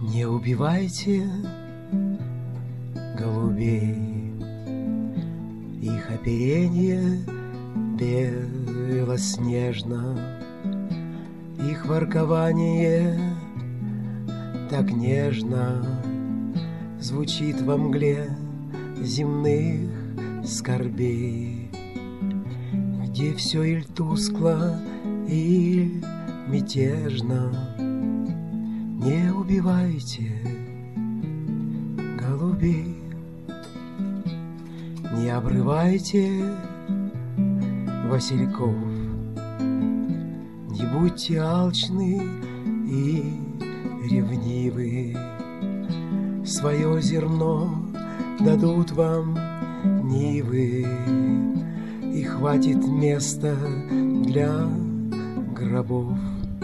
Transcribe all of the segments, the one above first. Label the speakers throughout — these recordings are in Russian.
Speaker 1: Не убивайте голубей, их оперенье белоснежно, их воркование так нежно звучит во мгле земных скорбей, где все иль тускло, иль мятежно. Не убивайте голубей, не обрывайте васильков, не будьте алчны и ревнивы. Свое зерно дадут вам нивы, и хватит места для гробов.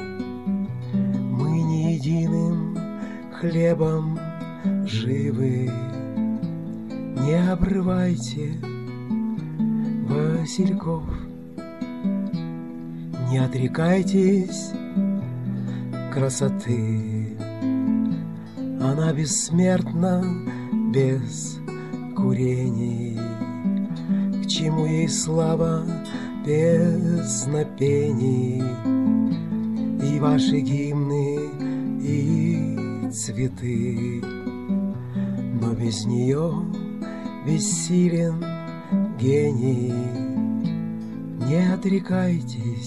Speaker 1: Мы не единым хлебом живы. Не обрывайте васильков, не отрекайтесь красоты. Она бессмертна без курений. К чему ей слава без напений? И ваши гимны, и цветы, но без нее бессилен гений. Не отрекайтесь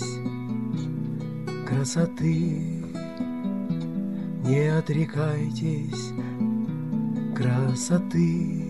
Speaker 1: красоты, не отрекайтесь красоты.